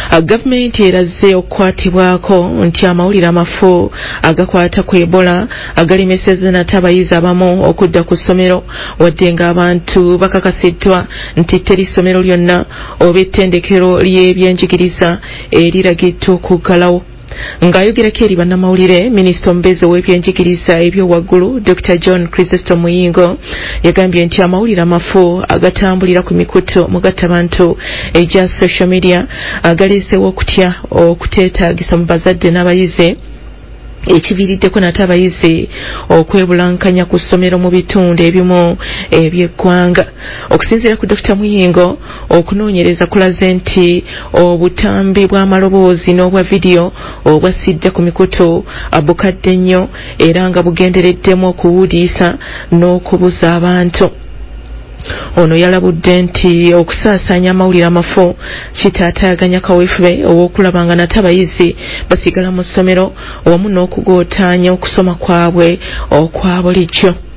Gavumenti eraze okukwatibwako nti amawulire amafu agakwata ku Ebola agalemesezza nate abayizi abamu okudda ku ssomero wadde ng'abantu bakakasiddwa nti teri ssomero lyonna oba ettendekero ly'ebyenjigiriza eriragiddwa okuggalawo. Ng'ayogerako eri bannamawulire, minisita omubeezi ow'ebyenjigiriza ebyowaggulu Dr. John Chrysostom Muyingo yagambye nti amawulire amafu agatambulira ku mikutu mugattabantu egya social media agaleesewo okutya okuteetaagisa mu bazadde n'abayizi ekiviiriddeko nate abayizi okwebulankanya ku ssomero mu bitundu ebimu eby'eggwanga. Okusinziira ku Dr. Muyingo, okunoonyereza kulaze nti obutambi bw'amaloboozi n'obwa vidiyo obwassidde ku mikutu bukadde nnyo era nga bugendereddemu okuwuliisa n'okubuza abantu. Ono yalabudde nti okusaasaanya amawulire amafu kitaataaganya kaweefube ow'okulaba nga nate abayizi basigala mu ssomero wamu n'okugootaanya okusoma kwabwe okwa bulijjo.